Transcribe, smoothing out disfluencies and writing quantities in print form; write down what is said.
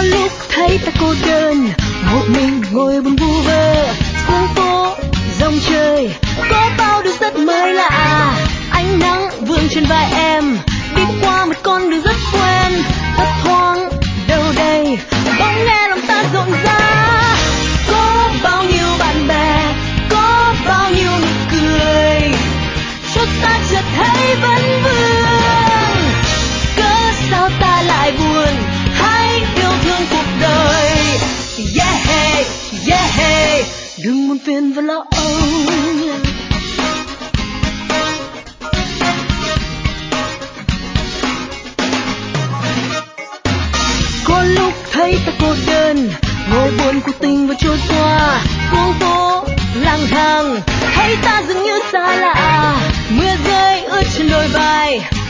Có lúc thấy ta cô đơn, một mình ngồi buồn vu vơ. Phố phố, dòng trời, có bao điều rất mới lạ. Ánh nắng vương trên vai em, đi qua một con đường rất quen. Thấp thoáng đâu đây, bỗng nghe lòng ta rộn rã. Có bao nhiêu bạn bè, có bao nhiêu nụ cười, cho ta chợt thấy vấn vương. Cớ sao ta lại buồn, hãy yêu thương cuộc đời. Yeah, yeah, đừng buồn phiền và lo âu. Có lúc thấy ta cô đơn, ngồi buồn cuộc tình vừa trôi qua. Phố phố lang thang, thấy ta dường như xa lạ. Mưa rơi ướt trên đôi vai,